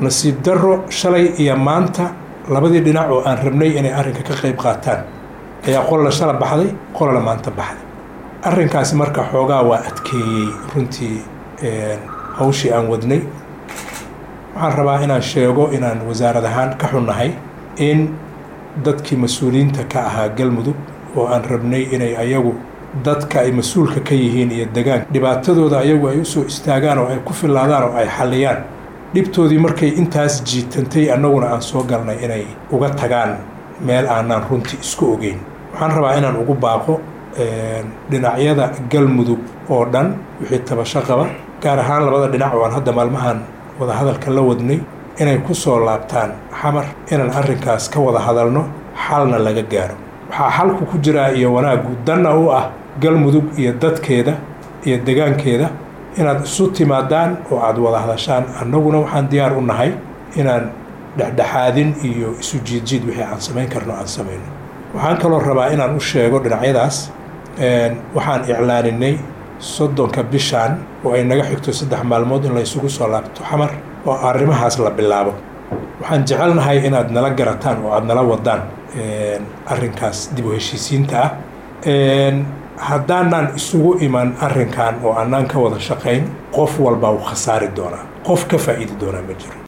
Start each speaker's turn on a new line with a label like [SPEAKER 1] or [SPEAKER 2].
[SPEAKER 1] nasiib darro shalay iyo maanta labadii dhinac oo aan rabnay inay arrinka ka qayb qaataan ayaa qolna shala baxday qolna maanta baxday arrinkaasi marka xoogaa waa adkeeyey runtii hawshii aan wadnay waxaan rabaa inaan sheego inaan wasaarad ahaan ka xunnahay in dadkii mas-uuliyiinta ka ahaa galmudug oo aan rabnay inay ayagu dadka ay mas-uulka ka yihiin iyo degaanka dhibaatadooda ayagu ay u soo istaagaan oo ay ku filaadaan oo ay xalliyaan dhibtoodii markay intaas jiitantay annaguna aan soo galnay inay uga tagaan meel aanaan runtii isku ogeyn waxaan rabaa inaan ugu baaqo dhinacyada galmudug oo dhan wixii tabasho qaba gaar ahaan labada dhinac oo aan hadda maalmahan wada hadalka la wadnay inay ku soo laabtaan xamar inaan arrinkaas ka wada hadalno xalna laga gaaro waxaa xalku ku jiraa iyo wanaaggu danna u ah galmudug iyo dadkeeda iyo degaankeeda inaad isu timaadaan oo aad wada hadashaan annaguna waxaan diyaar u nahay inaan dhexdhexaadin iyo isu jiidjiid wixii aan samayn karno aan samayno waxaan kaloo rabaa inaan u sheego dhinacyadaas waxaan iclaaninay 30 bishaan oo ay naga xigto 3 maalmood in la isugu soo laabto xamar oo arrimahaas la bilaabo waxaan jecelnahay inaad nala garataan oo aad nala wadaan arrinkaas dib u heshiisiinta ah haddaanan isugu iman arrinkan oo annaan ka wada shaqayn qof walba uu khasaari doonaa qof ka faa'iidi doonaa ma jiro